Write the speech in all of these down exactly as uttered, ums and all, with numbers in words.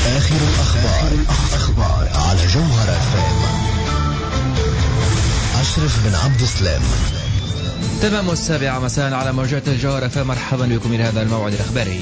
آخر الأخبار أخبار على جوهر اف ام. أشرف بن عبد السلام. تمام السابعة مساء على موجات الجوهر اف ام. مرحبا بكم إلى هذا الموعد الإخباري.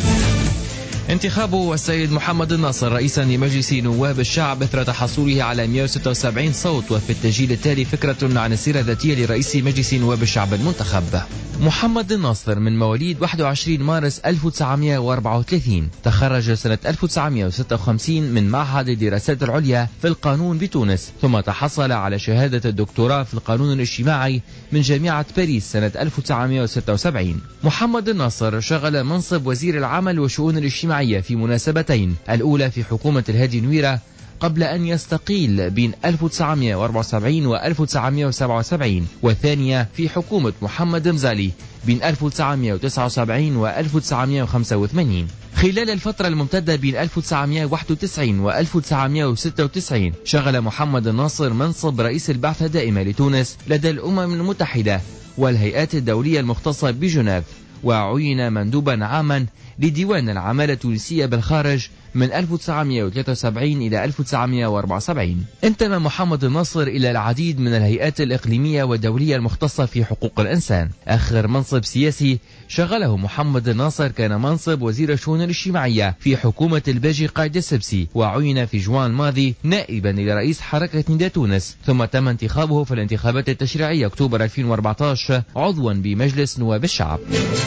انتخاب السيد محمد الناصر رئيسا لمجلس نواب الشعب إثر تحصوله على مئة وستة وسبعين صوت، وفي التسجيل التالي فكرة عن السيرة الذاتية لرئيس مجلس نواب الشعب المنتخب. محمد الناصر من مواليد واحد وعشرين مارس ألف وتسعمئة وأربعة وثلاثين، تخرج سنة ألف وتسعمئة وستة وخمسين من معهد الدراسات العليا في القانون بتونس، ثم تحصل على شهادة الدكتوراه في القانون الاجتماعي من جامعة باريس سنة ألف وتسعمئة وستة وسبعين. محمد الناصر شغل منصب وزير العمل والشؤون الاجتماعية في مناسبتين، الأولى في حكومة الهادي نويرة قبل أن يستقيل بين ألف وتسعمئة وأربعة وسبعين و ألف وتسعمئة وسبعة وسبعين، والثانية في حكومة محمد مزالي بين ألف وتسعمئة وتسعة وسبعين و ألف وتسعمئة وخمسة وثمانين. خلال الفترة الممتدة بين ألف وتسعمئة وواحد وتسعين و ألف وتسعمئة وستة وتسعين شغل محمد الناصر منصب رئيس البعثة الدائمة لتونس لدى الأمم المتحدة والهيئات الدولية المختصة بجنيف، وعين مندوبا عاما لديوان العمالة التونسية بالخارج من ألف وتسعمئة وثلاثة وسبعين إلى ألف وتسعمئة وأربعة وسبعين. انتمى محمد الناصر إلى العديد من الهيئات الإقليمية والدولية المختصة في حقوق الإنسان. آخر منصب سياسي شغله محمد الناصر كان منصب وزير الشؤون الاجتماعية في حكومة الباجي قايد السبسي، وعين في جوان الماضي نائبا لرئيس حركة نداء تونس، ثم تم انتخابه في الانتخابات التشريعية أكتوبر ألفين وأربعة عشر عضوا بمجلس نواب الشعب.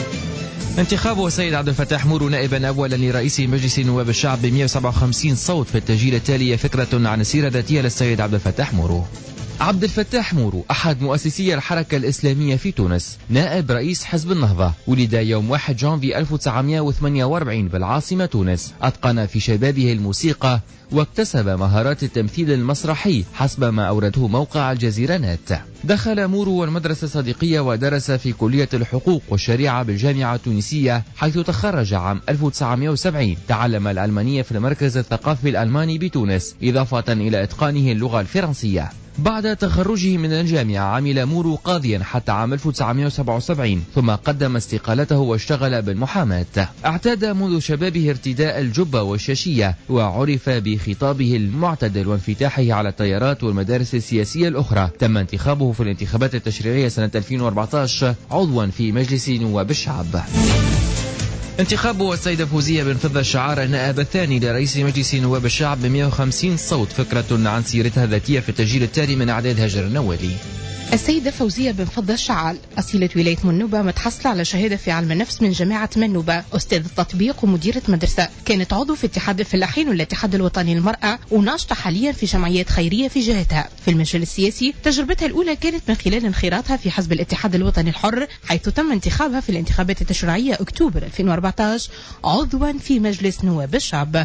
انتخاب السيد عبد الفتاح مورو نائبا أولا لرئيس مجلس نواب الشعب ب مئة وسبعة وخمسين صوت. في التسجيل التالي فكرة عن السيرة الذاتية للسيد عبد الفتاح مورو. عبد الفتاح مورو أحد مؤسسي الحركة الإسلامية في تونس، نائب رئيس حزب النهضة، ولد يوم واحد جانفي ألف وتسعمئة وثمانية وأربعين بالعاصمة تونس. أتقن في شبابه الموسيقى واكتسب مهارات التمثيل المسرحي حسب ما أورده موقع الجزيرة نت. دخل مورو المدرسة الصديقية ودرس في كلية الحقوق والشريعة بالجامعة التونسية، حيث تخرج عام ألف وتسعمئة وسبعين. تعلم الألمانية في المركز الثقافي الألماني بتونس، إضافة إلى إتقانه اللغة الفرنسية. بعد تخرجه من الجامعة عمل مورو قاضيا حتى عام ألف وتسعمئة وسبعة وسبعين، ثم قدم استقالته واشتغل بالمحاماة. اعتاد منذ شبابه ارتداء الجبة والشاشية، وعرف بخطابه المعتدل وانفتاحه على التيارات والمدارس السياسية الأخرى. تم انتخابه في الانتخابات التشريعية سنة ألفين وأربعة عشر عضوا في مجلس نواب الشعب. انتخاب السيدة فوزية بن فضة الشعار النائب الثاني لرئيس مجلس نواب الشعب ب مئة وخمسين صوت. فكرة عن سيرتها الذاتية في التسجيل التالي من إعداد هاجر النوالي. السيدة فوزية بن فضة الشعال أصيلة ولاية منوبة، متحصلة على شهادة في علم النفس من جامعة منوبة، أستاذ التطبيق ومديرة مدرسة. كانت عضو في اتحاد الفلاحين والاتحاد الوطني للمرأة، وناشطة حاليا في جمعيات خيرية في جهتها. في المجال السياسي تجربتها الأولى كانت من خلال انخراطها في حزب الاتحاد الوطني الحر، حيث تم انتخابها في الانتخابات التشريعية أكتوبر ألفين وأربعة عشر عضوا في مجلس نواب الشعب.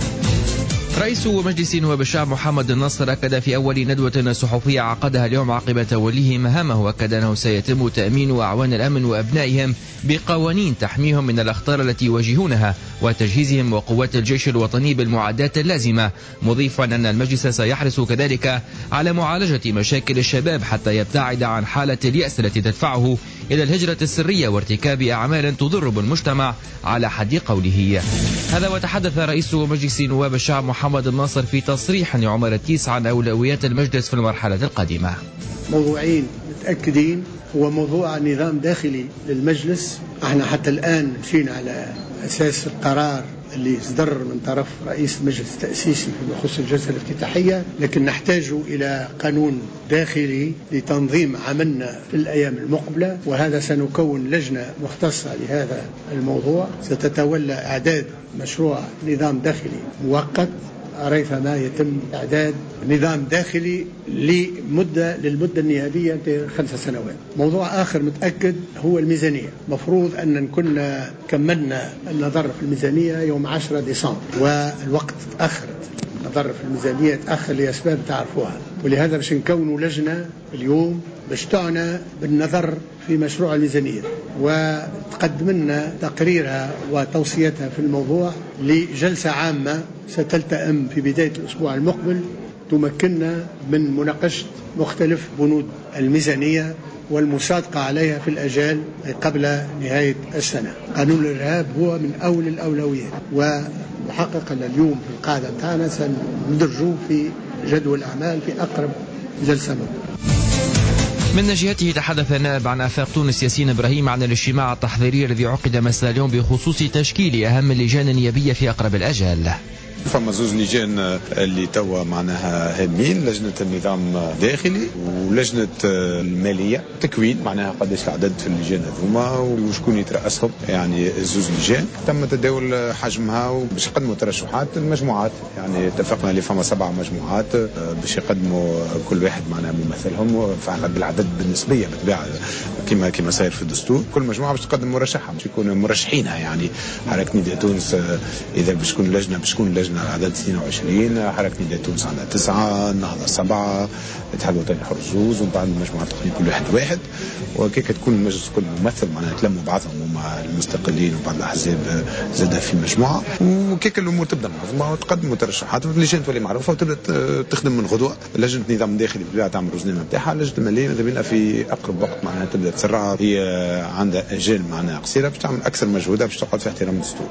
رئيس مجلس نواب الشعب محمد الناصر أكد في أول ندوة صحفية عقدها اليوم عقب توليه مهامه، وأكد أنه سيتم تأمين أعوان الأمن وأبنائهم بقوانين تحميهم من الأخطار التي يواجهونها، وتجهيزهم وقوات الجيش الوطني بالمعدات اللازمة، مضيفا أن المجلس سيحرص كذلك على معالجة مشاكل الشباب حتى يبتعد عن حالة اليأس التي تدفعه إلى الهجرة السرية وارتكاب أعمال تضر بالمجتمع على حد قوله. هذا وتحدث رئيس مجلس نواب الشعب محمد الناصر في تصريح لعمر التيس عن أولويات المجلس في المرحلة القادمة. موضوعين متأكدين، هو موضوع نظام داخلي للمجلس. احنا حتى الآن مشينا على أساس القرار اللي صدر من طرف رئيس المجلس التأسيسي فيما يخص الجلسة الافتتاحية، لكن نحتاج إلى قانون داخلي لتنظيم عملنا في الأيام المقبلة، وهذا سنكون لجنة مختصة لهذا الموضوع ستتولى إعداد مشروع نظام داخلي مؤقت ريثما يتم إعداد نظام داخلي لمدة للمدة النهائية خمس سنوات. موضوع آخر متأكد هو الميزانية. مفروض أن نكون كملنا النظر في الميزانية يوم عشرة ديسمبر، والوقت تأخرت، النظر في الميزانية تأخر لأسباب تعرفوها، ولهذا باش نكونوا لجنة اليوم باش تعنى بالنظر في مشروع الميزانية وتقدم لنا تقريرها وتوصيتها في الموضوع لجلسة عامة ستلتئم في بداية الأسبوع المقبل، تمكننا من مناقشة مختلف بنود الميزانية والمصادقة عليها في الأجال قبل نهاية السنة. قانون الإرهاب هو من أول الأولويات، الحقيقة اليوم في القاعدة بتاعنا سندرجوه في جدول الأعمال في أقرب جلسة منه. من جهته تحدث النائب عن آفاق تونس ياسين إبراهيم عن الاجتماع التحضيري الذي عقد مساء اليوم بخصوص تشكيل أهم اللجان النيابية في أقرب الأجل. فما زوز لجان اللي توا معناها هامين، لجنة النظام الداخلي ولجنة المالية تكوين، معناها قداش العدد في اللجان هذوما وشكون يترأسهم، يعني زوز لجان تم تداول حجمها وباش يقدموا ترشحات المجموعات، يعني اتفقنا اللي فما سبع مجموعات باش يقدموا كل واحد معناها ممثلهم بالعدد بالنسبية بالطبيعة كما كما صاير في الدستور، كل مجموعة باش تقدم مرشحها باش يكونوا مرشحينها، يعني حركة نداء تونس إذا باش تكون لجنة باش تكون لجنة على عدد اثنين وعشرين، حركة نداء تونس على تسعة، النهضة سبعة، الاتحاد الوطني الحر زوز، ومن بعد المجموعات الأخرى كل واحد واحد، وكيك تكون المجلس كل ممثل معناها تلموا بعضهم ومع المستقلين وبعض الأحزاب زادها في مجموعة، وكيك الأمور تبدأ منظمة وتقدم ترشحات واللجان تولي معروفة وتبدأ تخدم من غدوة. لجنة النظام الداخلي بالطبيعة تعمل روزنامة نتاعها، لجنة المالية ماذا بينا في أقرب وقت معناها تبدأ تسرع، هي عندها أجال معناها قصيرة باش تعمل أكثر مجهودها باش تقعد في احترام الدستور.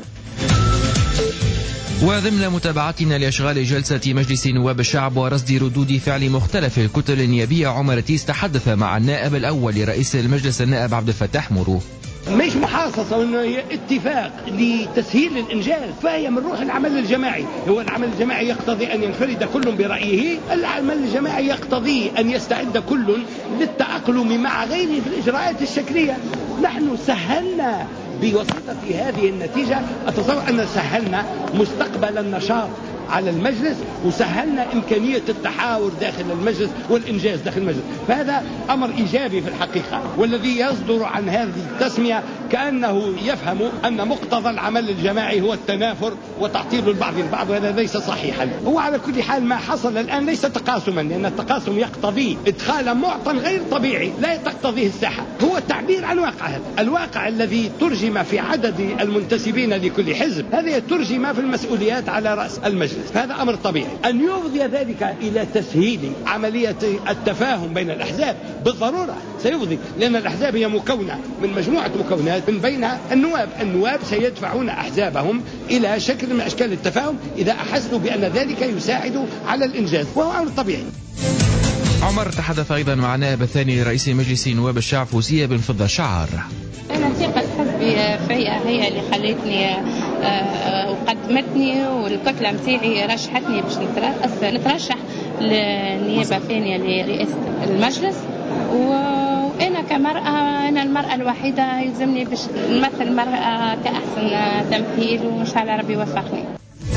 وضمن متابعتنا لأشغال جلسة مجلس نواب الشعب ورصد ردود فعل مختلف الكتل النيابية، عمر تيس تحدث مع النائب الأول لرئيس المجلس النائب عبد الفتاح مرو. مش محاصصة وإنه هي اتفاق لتسهيل الإنجاز، فهي من روح العمل الجماعي. هو العمل الجماعي يقتضي أن ينفرد كل برأيه، العمل الجماعي يقتضي أن يستعد كل للتأقلم مع غيره في الإجراءات الشكلية. نحن سهلنا بواسطة هذه النتيجة، أتصور أن سهلنا مستقبل النشاط على المجلس وسهلنا إمكانية التحاور داخل المجلس والإنجاز داخل المجلس، فهذا أمر إيجابي في الحقيقة. والذي يصدر عن هذه التسمية كأنه يفهم أن مقتضى العمل الجماعي هو التنافر وتعطيل البعض البعض، وهذا ليس صحيحا. هو على كل حال ما حصل الآن ليس تقاسما، لأن التقاسم يقتضي إدخال معطى غير طبيعي لا تقتضيه الساحة، هو التعبير عن واقع هذا الواقع الذي ترجم في عدد المنتسبين لكل حزب، هذا ترجم في المسؤوليات على رأس المجلس، هذا أمر طبيعي. أن يفضي ذلك إلى تسهيل عملية التفاهم بين الأحزاب بالضرورة سيفضي، لأن الأحزاب هي مكونة من مجموعة مكونات من بينها النواب. النواب سيدفعون أحزابهم إلى شكل من أشكال التفاهم إذا أحسوا بأن ذلك يساعد على الإنجاز، وهو أمر طبيعي. عمر تحدث أيضا مع النائب الثاني لرئيس مجلس نواب الشعب فوزية بن فضة الشعار. أنا ثقة حبي فيا هي اللي خلتني وقدمتني، والكتلة متاعي رشحتني باش نترشح للنيابة الثانية لرئاسة المجلس، وأنا كمرأة أنا المرأة الوحيدة يلزمني باش نمثل المرأة كأحسن تمثيل، وإن شاء الله ربي يوفقني.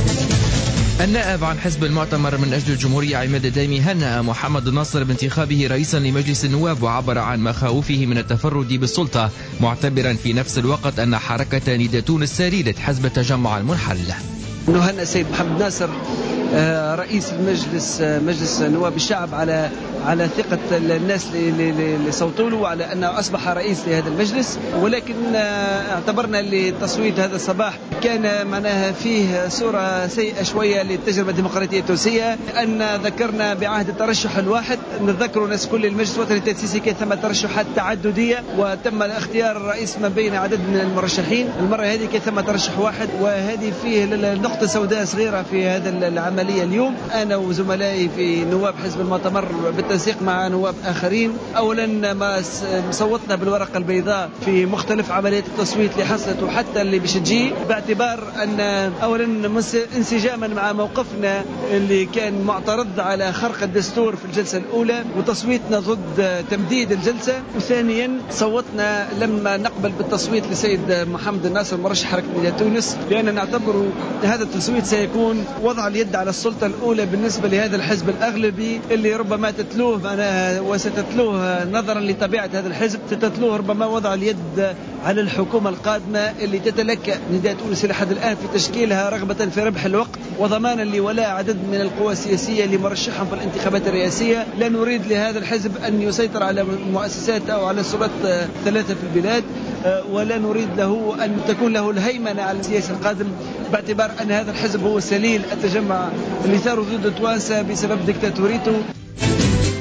النائب عن حزب المؤتمر من أجل الجمهورية عماد الدايمي هنأ محمد الناصر بانتخابه رئيسا لمجلس النواب، وعبر عن مخاوفه من التفرد بالسلطة، معتبرا في نفس الوقت أن حركة نداء تونس سريرة حزب التجمع المنحل. نهنئ السيد محمد ناصر رئيس المجلس مجلس نواب الشعب على على ثقة الناس اللي صوتوا له، وعلى أنه أصبح رئيس لهذا المجلس. ولكن اعتبرنا لتصويت هذا الصباح كان معناها فيه صورة سيئة شوية للتجربة الديمقراطية التونسية، أن ذكرنا بعهد الترشح الواحد. نذكر الناس كل المجلس الوطني التأسيسي كان ثم ترشحات تعددية وتم اختيار الرئيس ما بين عدد من المرشحين. المرة هذه كان ثم ترشح واحد، وهذه فيه نقطة سوداء صغيرة في هذا العملية اليوم. أنا وزملائي في نواب حزب المؤتمر بالتنسيق مع نواب آخرين، أولا ما صوتنا بالورقة البيضاء في مختلف عمليات التصويت اللي حصلت وحتى اللي باش تجي، باعتبار أن أولا انسجاما مع موقفنا اللي كان معترض على خرق الدستور في الجلسة الأولى وتصويتنا ضد تمديد الجلسة، وثانيا صوتنا لما نقبل بالتصويت لسيد محمد الناصر مرشح حركة نداء تونس، لأننا نعتبر هذا التصويت سيكون وضع اليد على السلطة الأولى بالنسبة لهذا الحزب الأغلبي اللي ربما تتلوه وستتلوه نظرا لطبيعة هذا الحزب، ستتلوه ربما وضع اليد على الحكومة القادمة اللي تتلكأ نداء تونس لحد الآن في تشكيلها رغبة في ربح الوقت وضمانا لولاء عدد من القوى السياسية لمرشحهم في الانتخابات الرئاسية. لا نريد لهذا الحزب أن يسيطر على المؤسسات أو على السلطات ثلاثة في البلاد، ولا نريد له أن تكون له الهيمنة على السياسة القادم، باعتبار أن هذا الحزب هو سليل التجمع اللي ثار ضد توانسة بسبب ديكتاتوريته.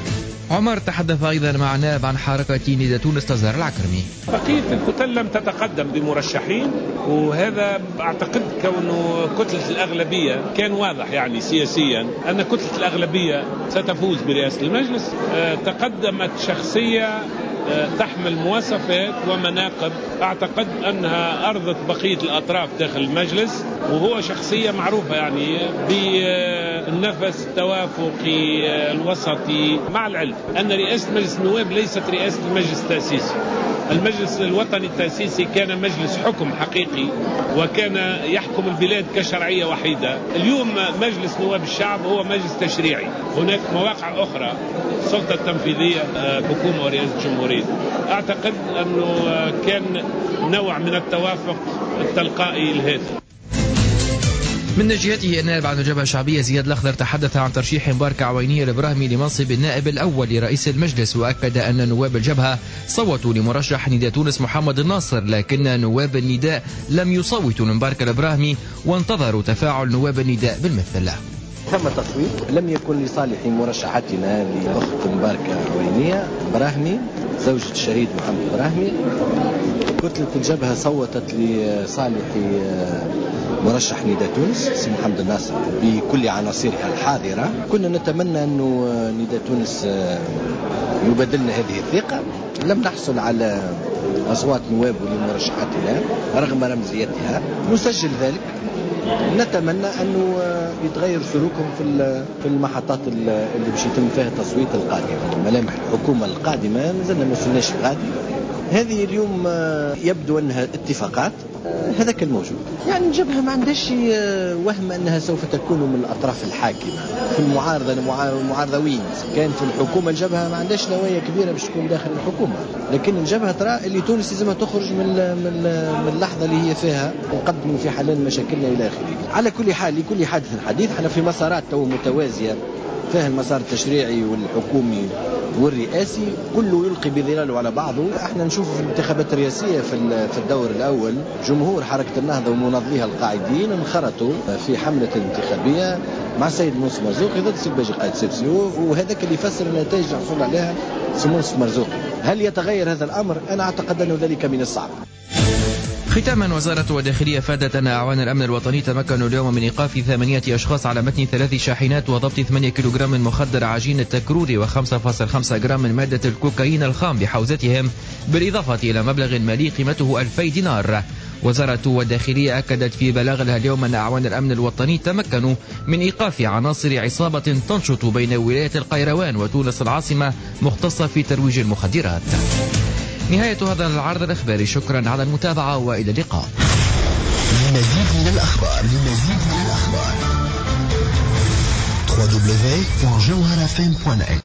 عمر تحدث أيضا مع نائب عن حركة نداء تونس تزار العكرمي. بقية الكتل لم تتقدم بمرشحين، وهذا أعتقد كونه كتلة الأغلبية كان واضح يعني سياسيا أن كتلة الأغلبية ستفوز برئاسة المجلس. تقدمت شخصية تحمل مواصفات ومناقب أعتقد أنها أرضت بقية الأطراف داخل المجلس، وهو شخصية معروفة يعني بالنفس التوافقي الوسطي، مع العلم أن رئاسة مجلس النواب ليست رئاسة المجلس التأسيسي. المجلس الوطني التأسيسي كان مجلس حكم حقيقي وكان يحكم البلاد كشرعية وحيدة. اليوم مجلس نواب الشعب هو مجلس تشريعي، هناك مواقع أخرى السلطة التنفيذية حكومة ورئاسة الجمهورية. أعتقد أنه كان نوع من التوافق التلقائي الهادئ. من جهته النائب عن الجبهة الشعبية زياد الأخضر تحدث عن ترشيح مبارك عوينية الإبراهيمي لمنصب النائب الأول لرئيس المجلس، وأكد أن نواب الجبهة صوتوا لمرشح نداء تونس محمد الناصر، لكن نواب النداء لم يصوتوا لمبارك الإبراهيمي وانتظروا تفاعل نواب النداء بالمثل. ثم تصويت لم يكن لصالح مرشحتنا لأخت مباركة عوينية إبراهيمي زوجة الشهيد محمد إبراهيمي. كتلة الجبهة صوتت لصالح مرشح نداء تونس سي محمد الناصر بكل عناصرها الحاضرة. كنا نتمنى أنه نداء تونس يبادلنا هذه الثقة. لم نحصل على أصوات نواب لمرشحتنا رغم رمزيتها، نسجل ذلك. نتمنى أنه يتغير سلوكهم في في المحطات اللي باش يتم فيها التصويت القادم. ملامح الحكومة القادمة مازلنا ما وصلناش غادي. هذه اليوم يبدو أنها اتفاقات، هذا كان موجود. يعني الجبهة ما عندهاش وهم أنها سوف تكون من الأطراف الحاكمة. في المعارضة المعارضة وين كان في الحكومة الجبهة ما عندهاش نوايا كبيرة باش تكون داخل الحكومة، لكن الجبهة ترى اللي تونس لازم تخرج من من من اللحظة اللي هي فيها ونقدموا في حلال مشاكلنا إلى آخره. على كل حال لكل حادث حديث، احنا في مسارات تو متوازية، فيها المسار التشريعي والحكومي والرئاسي كله يلقي بظلاله على بعضه. احنا نشوف في الانتخابات الرئاسية في في الدور الأول جمهور حركة النهضة ومنظميها القاعدين انخرطوا في حملة الانتخابية مع السيد منصف مرزوقي ضد السيد باجي قايد سيبسيو، وهذا اللي يفسر النتائج اللي حصل عليها السيد منصف مرزوقي. هل يتغير هذا الأمر؟ أنا أعتقد أنه ذلك من الصعب. ختاما، وزارة الداخلية فادت أن أعوان الأمن الوطني تمكنوا اليوم من إيقاف ثمانية أشخاص على متن ثلاث شاحنات وضبط ثمانية كيلوغرام من مخدر عجين التكروري وخمسة فاصلة خمسة جرام من مادة الكوكايين الخام بحوزتهم، بالإضافة إلى مبلغ مالي قيمته ألفي دينار. وزارة الداخلية أكدت في بلاغ لها اليوم أن أعوان الأمن الوطني تمكنوا من إيقاف عناصر عصابة تنشط بين ولاية القيروان وتونس العاصمة مختصة في ترويج المخدرات. نهاية هذا العرض الإخباري، شكرا على المتابعة وإلى اللقاء. لمزيد من الأخبار لمزيد من الأخبار دبليو دبليو دبليو دوت جوهر اف ام دوت نت